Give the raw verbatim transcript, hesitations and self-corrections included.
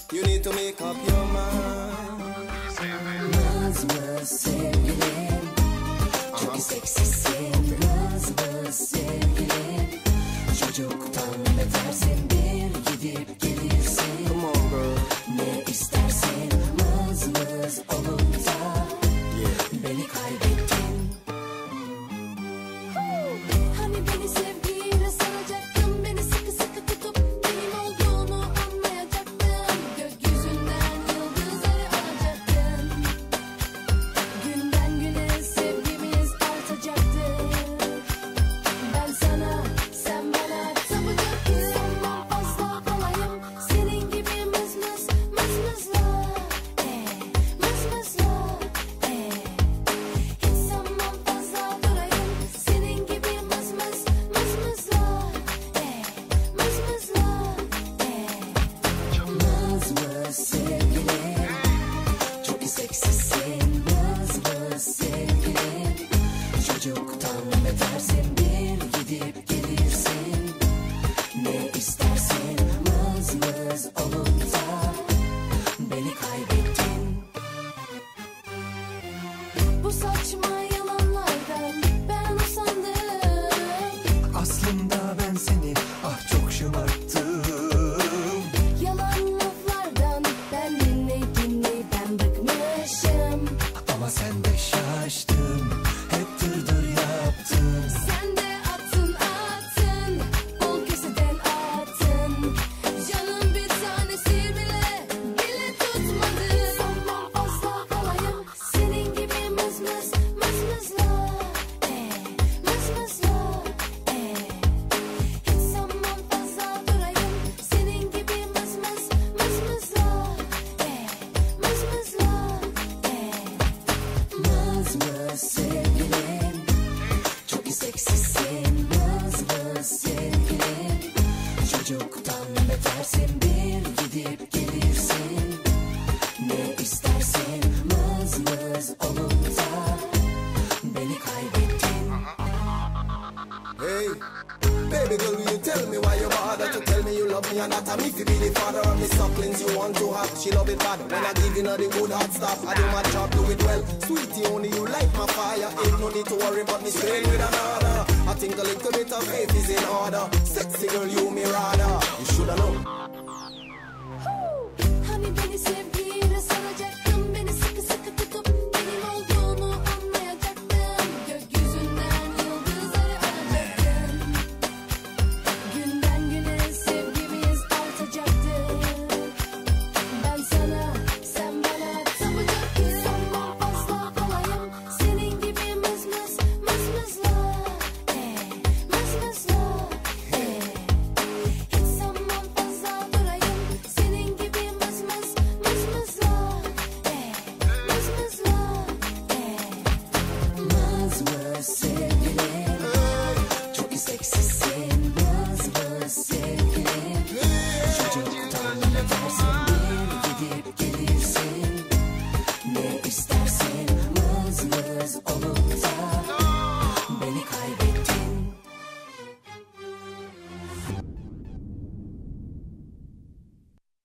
You need to make up your mind. Mız mız sevgilim, çok seksisin. Mız mız sevgilim, çocuktan betersin. Bir gidip gelirsin. Come on girl. Ne istersin? Mız mız olunca Yeah. beni kaybettin. Hani beni sevgiyle saracaktın, beni sıkı sıkı tutup benim olduğunu anlayacaktın. Gökyüzünden yıldızları alacaktın. Günden güne sevgimiz artacaktı. Ben sana, sen bana tapacaktın. Sanmam fazla olayım senin gibi mız mız mız mızla. Eh, mız mızla. Eh, hiç sanmam fazla durayım senin gibi mız mız mız mızla. Eh, mız mızla. Eh, mız mız sevgilim, çok seksisin. Mız mız sevgilim, çocuktan betersin. Bir gidip gelirsin. Ne istersin? Mız mız olunca beni kaybettin. Bu saçma yalanlardan ben usandım. Aslında ben seni ah çok şımarttım. Yalan laflardan ben dinley dinley ben bıkmışım. Ama sen de şaştın, hep dırdır yaptın. Sen de attın attın, bol keseden attın. Canım bir tanesi bile bile tutmadı. Sanmam fazla olayım senin gibi mız mız mız mızla. Eh, mız mızla. Eh, hiç sanmam fazla durayım senin gibi mız mız mız mızla. Eh, mız mızla. Eh, mız mız sevgilim, çok seksisin. Mız mız sevgilim, çocuktan betersin. Bir gidip gelirsin. Ne istersin? Mız mız olunca beni kaybettin. Hey, baby girl, will you tell me why you bother to tell me you love me and that I'm if you be the father of the sucklings you want to have. She love it bad when I give you the good hot stuff. I do my job, do it well. Sweetie, only you light my fire. Ain't no need to worry about me staying with another. I think a little bit of faith is in order. Sexy girl, you me rather. You shoulda known. Hani beni sevgiyle saracaktın, beni sıkı sıkı tutup benim olduğunu anlayacaktın. Gökyüzünden yıldızları alacaktın. Günden güne sevgimiz artacaktı. Ben sana, sen bana tapacaktın. Sanmam fazla olayım senin gibi mız mız mız mızla. Eh, mız mızla. Eh, hiç sanmam fazla durayım senin gibi mız mız mız mızla. Eh, mız mızla. Eh, mız mız sevgilim, çok seksisin. Mız mız sevgilim, çocuktan betersin.